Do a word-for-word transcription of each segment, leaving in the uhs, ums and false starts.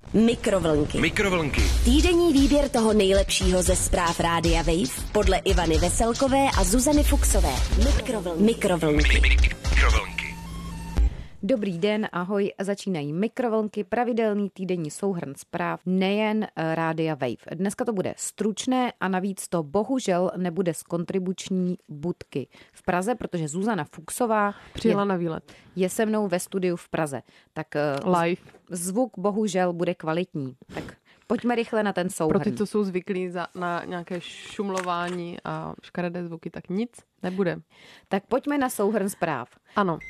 Mikrovlnky. Mikrovlnky. Týdenní výběr toho nejlepšího ze zpráv Rádia Wave podle Ivany Veselkové a Zuzany Fuxové. Mikrovlnky. Mikrovlnky. Mikrovlnky. Dobrý den, ahoj, začínají Mikrovlnky, pravidelný týdenní souhrn zpráv nejen Rádia Wave. Dneska to bude stručné a navíc to bohužel nebude z kontribuční budky v Praze, protože Zuzana Fuxová přijela je, na výlet. Je se mnou ve studiu v Praze. Tak live. Zvuk bohužel bude kvalitní. Tak pojďme rychle na ten souhrn. Pro ty, co jsou zvyklí za, na nějaké šumlování a škaredé zvuky, tak nic nebude. Tak pojďme na souhrn zpráv. Ano.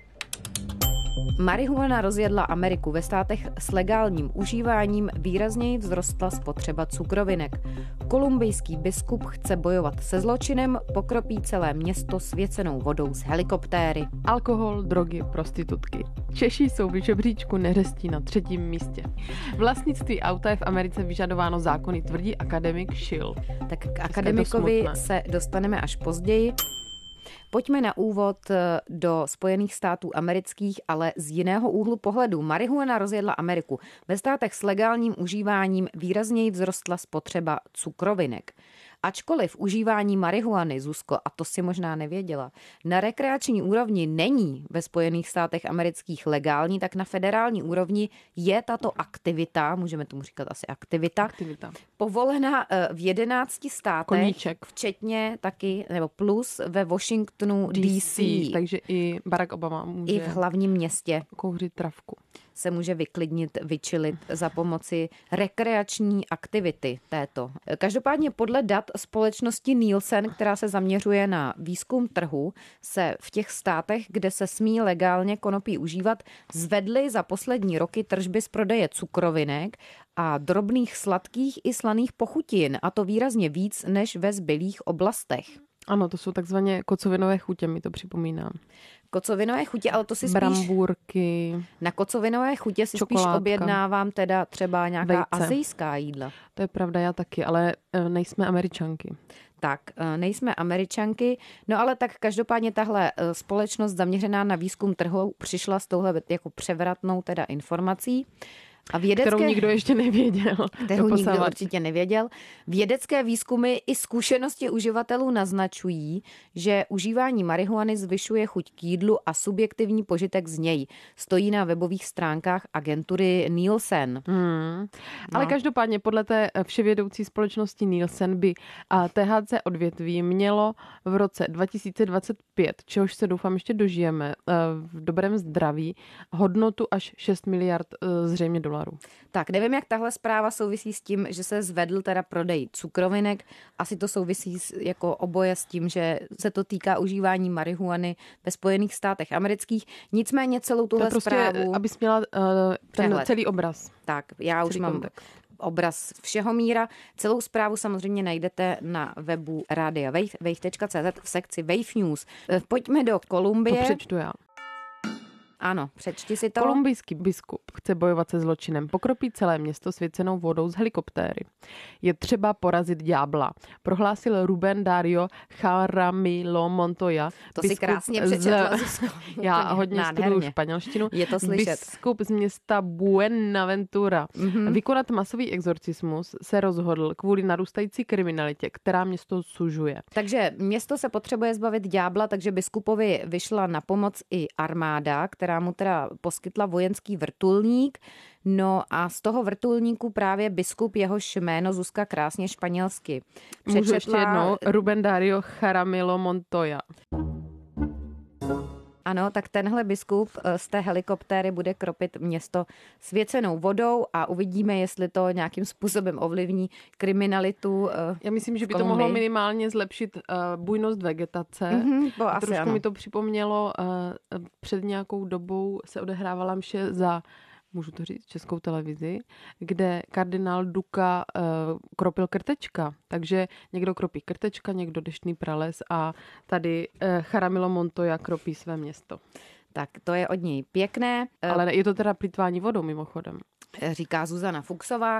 Marihuana rozjedla Ameriku. Ve státech s legálním užíváním výrazněji vzrostla spotřeba cukrovinek. Kolumbijský biskup chce bojovat se zločinem, pokropí celé město svěcenou vodou z helikoptéry. Alkohol, drogy, prostitutky. Češi jsou v žebříčku neřestí na třetím místě. Vlastnictví auta je v Americe vyžadováno zákony, tvrdí akademik Schill. Tak k akademikovi se dostaneme až později. Pojďme na úvod do Spojených států amerických, ale z jiného úhlu pohledu. Marihuana rozjedla Ameriku. Ve státech s legálním užíváním výrazněji vzrostla spotřeba cukrovinek. Ačkoliv užívání marihuany, Zuzko, a to si možná nevěděla, na rekreační úrovni není ve Spojených státech amerických legální, tak na federální úrovni je tato aktivita, můžeme tomu říkat asi aktivita, aktivita. povolena v jedenácti státech, Koníček. Včetně taky, nebo plus ve Washingtonu D C. Takže i Barack Obama může i v hlavním městě kouřit travku. Se může vyklidnit, vyčilit za pomoci rekreační aktivity této. Každopádně podle dat společnosti Nielsen, která se zaměřuje na výzkum trhu, se v těch státech, kde se smí legálně konopí užívat, zvedly za poslední roky tržby z prodeje cukrovinek a drobných sladkých i slaných pochutin, a to výrazně víc než ve zbylých oblastech. Ano, to jsou takzvané kocovinové chutě, mi to připomínám. Kocovinové chutě, ale to si spíš... Brambůrky. Na kocovinové chutě si čokoládka. Spíš objednávám teda třeba nějaká Vejce. asijská jídla. To je pravda, já taky, ale nejsme Američanky. Tak, nejsme Američanky, no ale tak každopádně tahle společnost zaměřená na výzkum trhu přišla s touhle jako převratnou teda informací. A vědecké, kterou nikdo ještě nevěděl. Kterou nikdo určitě nevěděl. Vědecké výzkumy i zkušenosti uživatelů naznačují, že užívání marihuany zvyšuje chuť k jídlu a subjektivní požitek z něj. Stojí na webových stránkách agentury Nielsen. Hmm. No. Ale každopádně podle té vševědoucí společnosti Nielsen by T H C odvětví mělo v roce dva tisíce dvacet pět, čehož se doufám ještě dožijeme, v dobrém zdraví, hodnotu až šest miliard zřejmě dolarů. Tak, nevím, jak tahle zpráva souvisí s tím, že se zvedl teda prodej cukrovinek. Asi to souvisí jako oboje s tím, že se to týká užívání marihuany ve Spojených státech amerických. Nicméně celou tuhle prostě, zprávu... abys měla uh, ten přehled. Celý obraz. Tak, já celý už mám kontext. Obraz všeho míra. Celou zprávu samozřejmě najdete na webu Rádia Wave, wave tečka cé zet v sekci Wave News. Pojďme do Kolumbie. To přečtu já. Ano, přečti si to. Kolumbijský biskup chce bojovat se zločinem, pokropí celé město svěcenou vodou z helikoptéry. Je třeba porazit ďábla, prohlásil Rubén Dario Jaramillo Montoya. To si krásně přečetla. Z... Já hodně studuju španělštinu. Je to slyšet. Biskup z města Buenaventura. Mm-hmm. Vykonat masový exorcismus se rozhodl kvůli narůstající kriminalitě, která město sužuje. Takže město se potřebuje zbavit ďábla, takže biskupovi vyšla na pomoc i armáda, která která mu teda poskytla vojenský vrtulník. No a z toho vrtulníku právě biskup, jehož jméno Zuzka krásně španělsky přečetla. Můžu ještě jednou, Rubén Dario Jaramillo Montoya. Ano, tak tenhle biskup z té helikoptéry bude kropit město svěcenou vodou a uvidíme, jestli to nějakým způsobem ovlivní kriminalitu. Já myslím, že by to mohlo minimálně zlepšit uh, bujnost vegetace. Mm-hmm, bo asi trošku ano. mi to připomnělo, uh, před nějakou dobou se odehrávala mše za, můžu to říct, Českou televizi, kde kardinál Duka uh, kropil krtečka. Takže někdo kropí krtečka, někdo deštný prales a tady uh, Jaramillo Montoya kropí své město. Tak to je od něj pěkné. Ale je to teda plýtvání vodou mimochodem. Říká Zuzana Fuxová.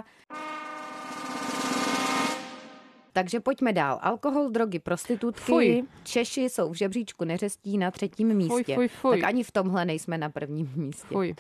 Takže pojďme dál. Alkohol, drogy, prostitutky. Fuj. Češi jsou v žebříčku neřestí na třetím místě. Fuj, fuj, fuj. Tak ani v tomhle nejsme na prvním místě. Fuj.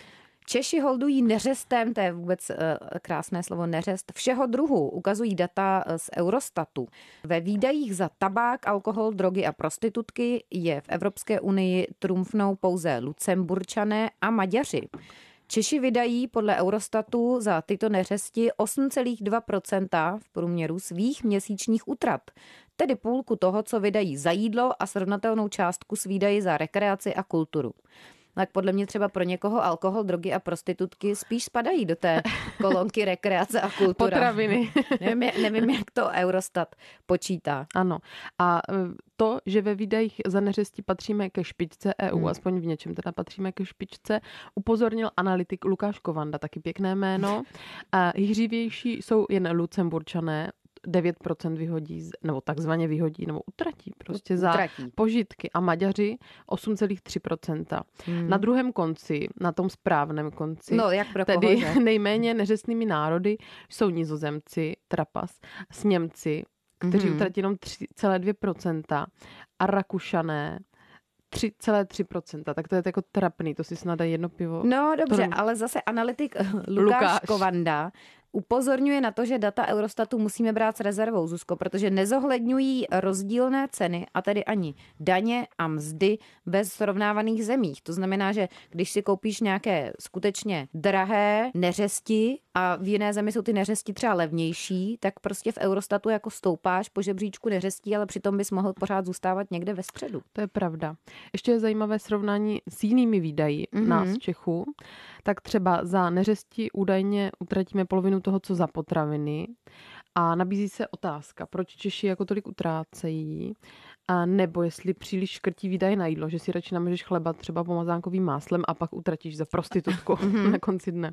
Češi holdují neřestem, to je vůbec krásné slovo neřest, všeho druhu, ukazují data z Eurostatu. Ve výdajích za tabák, alkohol, drogy a prostitutky je v Evropské unii trumfnou pouze Lucemburčané a Maďaři. Češi vydají podle Eurostatu za tyto neřesti osm celá dva procenta v průměru svých měsíčních útrat, tedy půlku toho, co vydají za jídlo a srovnatelnou částku s výdaji za rekreaci a kulturu. Tak podle mě třeba pro někoho alkohol, drogy a prostitutky spíš spadají do té kolonky rekreace a kultura. Potraviny. nevím, nevím, jak to Eurostat počítá. Ano. A to, že ve výdajích za neřesti patříme ke špičce E U, hmm. aspoň v něčem teda patříme ke špičce, upozornil analytik Lukáš Kovanda, taky pěkné jméno. A hřívější jsou jen Lucemburčané, devět procent vyhodí, nebo takzvaně vyhodí, nebo utratí prostě utratí. Za požitky. A Maďaři osm celá tři procenta. Hmm. Na druhém konci, na tom správném konci, no, jak pro tedy koho, nejméně neřestnými národy jsou Nizozemci, trapas, s Němci, kteří hmm. utratí jenom tři celá dvě procenta a Rakušané tři celá tři procenta, tak to je jako trapný, to si snad dají jedno pivo. No dobře, Pro... ale zase analytik Lukáš, Lukáš Kovanda upozorňuje na to, že data Eurostatu musíme brát s rezervou, Zuzko, protože nezohledňují rozdílné ceny a tedy ani daně a mzdy ve srovnávaných zemích. To znamená, že když si koupíš nějaké skutečně drahé neřesti a v jiné zemi jsou ty neřesti třeba levnější, tak prostě v Eurostatu jako stoupáš po žebříčku neřestí, ale přitom bys mohl pořád zůstávat někde ve středu. To je pravda. Ještě je zajímavé srovnání s jinými výdaji mm-hmm. nás Čechů. Tak třeba za neřesti údajně utratíme polovinu toho, co za potraviny. A nabízí se otázka, proč Češi jako tolik utrácejí, a nebo jestli příliš škrtí výdaje na jídlo, že si radši namířeš chleba třeba pomazánkovým máslem a pak utratíš za prostitutku na konci dne.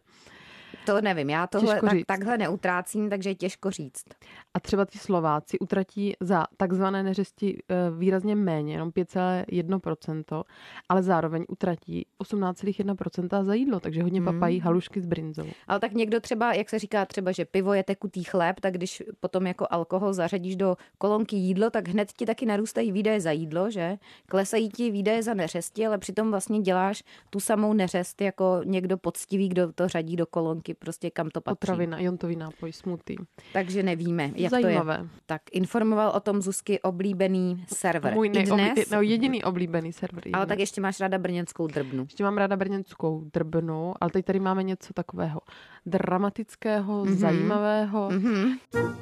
To nevím, já tohle tak, takhle neutrácím, takže je těžko říct. A třeba ti Slováci utratí za takzvané neřesti výrazně méně, jenom pět celá jedna procenta, ale zároveň utratí osmnáct celá jedna procenta za jídlo, takže hodně papají halušky s brinzou. Ale tak někdo třeba, jak se říká třeba, že pivo je tekutý chléb, tak když potom jako alkohol zařadíš do kolonky jídlo, tak hned ti taky narůstají výdaje za jídlo, že? Klesají ti výdaje za neřesti, ale přitom vlastně děláš tu samou neřest jako někdo poctivý, kdo to řadí do kolonky, prostě kam to patří. Potravina, jontový nápoj, smoothie. Takže nevíme, jak Zajímavé. to je. Tak informoval o tom Zuzky oblíbený server. Můj neoblí... dnes... no, jediný oblíbený server. Ale dnes. Tak ještě máš ráda brněnskou drbnu. Ještě mám ráda brněnskou drbnu, ale teď tady máme něco takového dramatického, mm-hmm. zajímavého. Mm-hmm.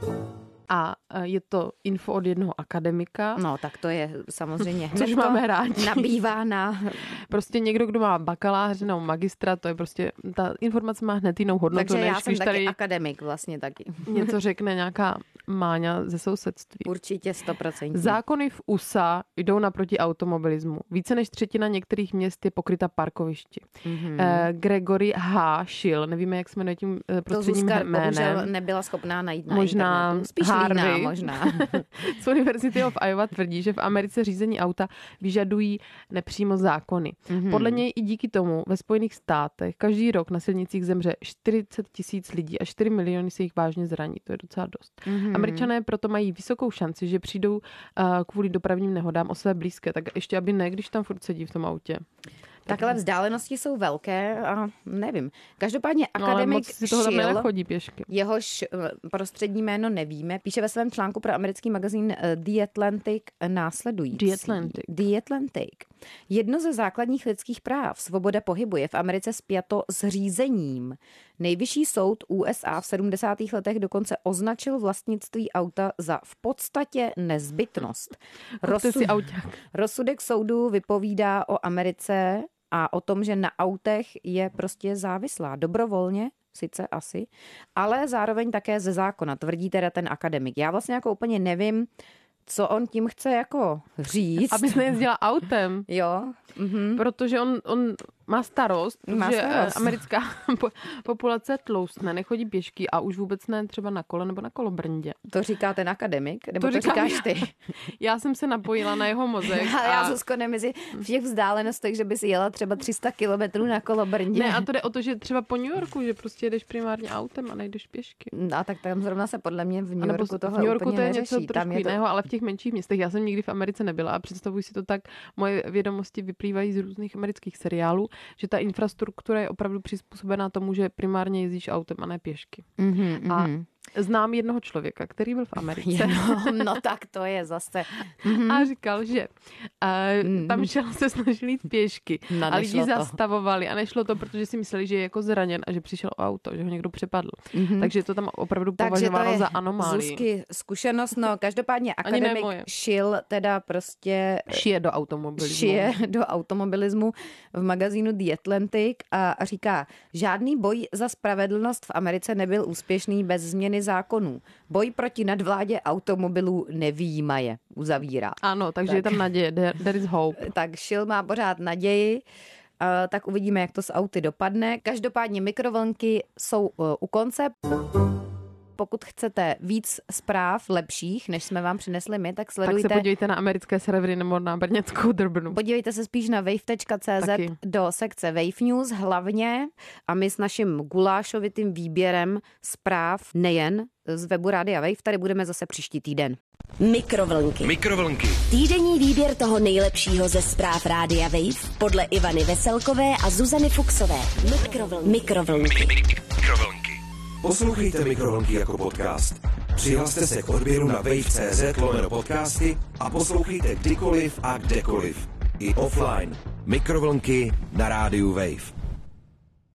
A je to info od jednoho akademika. No, tak to je samozřejmě hned což máme rádi. Nabývá na... Prostě někdo, kdo má bakaláře nebo magistra, to je prostě, ta informace má hned jinou hodnotu. Takže já než, jsem taky tady akademik vlastně taky. Něco řekne nějaká Máňa ze sousedství. Určitě sto procent. Zákony v U S A jdou naproti automobilismu. Více než třetina některých měst je pokryta parkovišti. Mm-hmm. Eh, Gregory H. Schill, nevíme, jak se jmenuje tím prostředním jménem. To Zuzka nebyla schopná najít na možná internetu. Spíš Harvey. líná, možná. Z University of Iowa tvrdí, že v Americe řízení auta vyžadují nepřímo zákony. Mm-hmm. Podle něj i díky tomu ve Spojených státech každý rok na silnicích zemře čtyřicet tisíc lidí a čtyři miliony se jich vážně zraní. To je docela dost. Mm-hmm. Američané proto mají vysokou šanci, že přijdou uh, kvůli dopravním nehodám o své blízké. Tak ještě aby ne, když tam furt sedí v tom autě. Tak ale vzdálenosti jsou velké a nevím. Každopádně akademik no, Schill, chodí pěšky. Jehož prostřední jméno nevíme, píše ve svém článku pro americký magazín The Atlantic následující. The Atlantic. The Atlantic. Jedno ze základních lidských práv, svoboda pohybu, je v Americe spjato s řízením. Nejvyšší soud U S A v sedmdesátých letech dokonce označil vlastnictví auta za v podstatě nezbytnost. Rozsud... Rozsudek soudu vypovídá o Americe a o tom, že na autech je prostě závislá dobrovolně, sice asi, ale zároveň také ze zákona, tvrdí teda ten akademik. Já vlastně jako úplně nevím, co on tím chce jako říct. Aby se nejezdila autem. Jo. Mhm. Protože on, on má starost, má že starost. americká populace tloustne, nechodí pěšky a už vůbec ne třeba na kole nebo na kolobrndě. To říká ten akademik? Nebo to, to říkáš ty? Já jsem se napojila na jeho mozek. A já, Zuzko, nemezi v těch vzdálenostech, že by si jela třeba tři sta kilometrů na kolobrndě. Ne, a to jde o to, že třeba po New Yorku, že prostě jedeš primárně autem a nejdeš pěšky. A tak tam zrovna se podle mě v New Yorku tohle v New Yorku úplně to je neřeší. něco trošku jiného, to... ale v těch menších městech. Já jsem nikdy v Americe nebyla a představuji si to tak, moje vědomosti vyplývají z různých amerických seriálů. že ta infrastruktura je opravdu přizpůsobená tomu, že primárně jezdíš autem a ne pěšky. Mm-hmm, a mm-hmm. znám jednoho člověka, který byl v Americe. No, no tak to je zase. Mm-hmm. A říkal, že uh, mm-hmm. tam šel se snažil jít pěšky no, a lidi to. zastavovali a nešlo to, protože si mysleli, že je jako zraněn a že přišel o auto, že ho někdo přepadl. Mm-hmm. Takže to tam opravdu považovalo za anomálii. Zuzky zkušenost, no každopádně akademik šil teda prostě... Šije do automobilismu. Šije do automobilismu v magazínu The Atlantic a říká, žádný boj za spravedlnost v Americe nebyl úspěšný bez změny zákonů. Boj proti nadvládě automobilů nevyjímaje, uzavírá. Ano, takže tak. Je tam naděje, there, there is hope. Tak šil má pořád naději, uh, tak uvidíme, jak to s auty dopadne. Každopádně mikrovlnky jsou uh, u konce. Pokud chcete víc zpráv lepších, než jsme vám přinesli my, tak sledujte. Tak se podívejte na americké servery nebo na brněnskou Drbnu. Podívejte se spíš na wave tečka cé zet do sekce Wave News hlavně a my s naším gulášovitým výběrem zpráv nejen z webu Rádia Wave, tady budeme zase příští týden. Mikrovlnky. Mikrovlnky. Týdenní výběr toho nejlepšího ze zpráv Rádia Wave podle Ivany Veselkové a Zuzany Fuksové. Mikrovlnky. Mikrovlnky. Mikrovlnky. Poslouchejte Mikrovlnky jako podcast. Přihlaste se k odběru na wave tečka cé zet lomeno podcasty a poslouchejte kdykoliv a kdekoliv. I offline. Mikrovlnky na rádiu Wave.